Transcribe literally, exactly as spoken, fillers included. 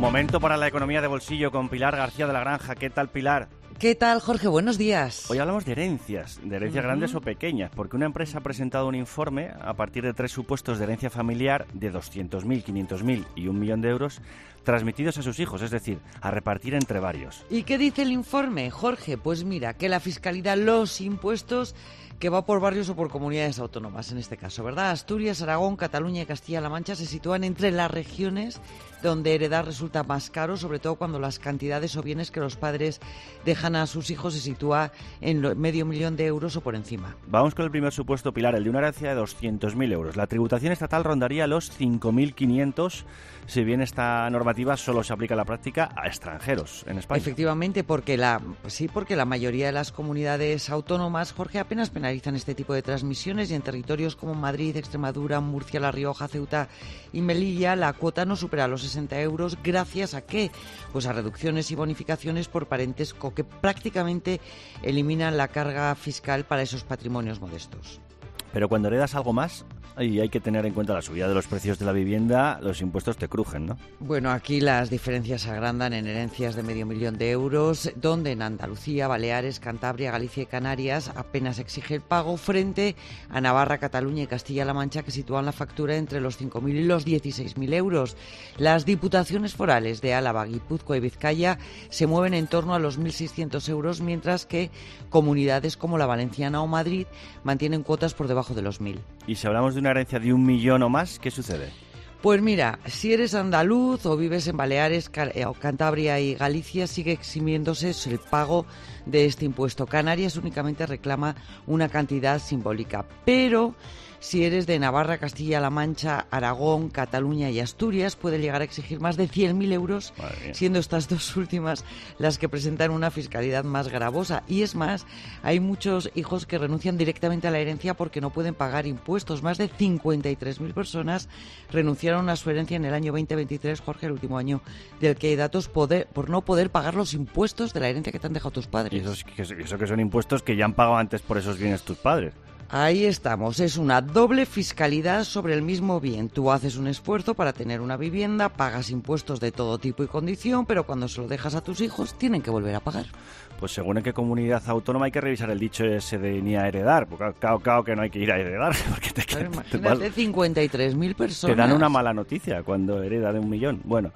Momento para la economía de bolsillo con Pilar García de la Granja. ¿Qué tal, Pilar? ¿Qué tal, Jorge? Buenos días. Hoy hablamos de herencias, de herencias uh-huh. grandes o pequeñas, porque una empresa ha presentado un informe a partir de tres supuestos de herencia familiar de doscientos mil, quinientos mil y un millón de euros transmitidos a sus hijos, es decir, a repartir entre varios. ¿Y qué dice el informe, Jorge? Pues mira, que la fiscalidad, los impuestos, que va por barrios o por comunidades autónomas, en este caso, ¿verdad? Asturias, Aragón, Cataluña y Castilla-La Mancha se sitúan entre las regiones donde heredar resulta más caro, sobre todo cuando las cantidades o bienes que los padres dejan a sus hijos se sitúa en lo, medio millón de euros o por encima. Vamos con el primer supuesto, Pilar, el de una herencia de doscientos mil euros. La tributación estatal rondaría los cinco mil quinientos, si bien esta normativa solo se aplica a la práctica a extranjeros en España. Efectivamente, porque la sí, porque la mayoría de las comunidades autónomas, Jorge, apenas penalizan este tipo de transmisiones, y en territorios como Madrid, Extremadura, Murcia, La Rioja, Ceuta y Melilla la cuota no supera los sesenta euros, gracias a ¿qué? Pues a reducciones y bonificaciones por parentesco que prácticamente eliminan la carga fiscal para esos patrimonios modestos. Pero cuando heredas algo más, y hay que tener en cuenta la subida de los precios de la vivienda, los impuestos te crujen, ¿no? Bueno, aquí las diferencias se agrandan en herencias de medio millón de euros, donde en Andalucía, Baleares, Cantabria, Galicia y Canarias apenas exige el pago, frente a Navarra, Cataluña y Castilla-La Mancha, que sitúan la factura entre los cinco mil y los dieciséis mil euros. Las diputaciones forales de Álava, Guipúzcoa y Vizcaya se mueven en torno a los mil seiscientos euros, mientras que comunidades como la Valenciana o Madrid mantienen cuotas por debajo de los mil. Y si hablamos de una herencia de un millón o más, ¿qué sucede? Pues mira, si eres andaluz o vives en Baleares, Cantabria y Galicia, sigue eximiéndose el pago de este impuesto. Canarias únicamente reclama una cantidad simbólica, pero si eres de Navarra, Castilla-La Mancha, Aragón, Cataluña y Asturias, puede llegar a exigir más de cien mil euros, siendo estas dos últimas las que presentan una fiscalidad más gravosa. Y es más, hay muchos hijos que renuncian directamente a la herencia porque no pueden pagar impuestos. Más de cincuenta y tres mil personas renunciaron a su herencia en el año veinte veintitrés, Jorge, el último año del que hay datos, poder, por no poder pagar los impuestos de la herencia que te han dejado tus padres. Y eso, eso que son impuestos que ya han pagado antes por esos bienes tus padres. Ahí estamos, es una doble fiscalidad sobre el mismo bien. Tú haces un esfuerzo para tener una vivienda, pagas impuestos de todo tipo y condición, pero cuando se lo dejas a tus hijos tienen que volver a pagar. Pues según en qué comunidad autónoma hay que revisar el dicho ese de ni a heredar, porque claro, claro que no hay que ir a heredar, porque te, claro, te, imagínate, cincuenta y tres mil personas. Te dan una mala noticia cuando hereda de un millón. Bueno,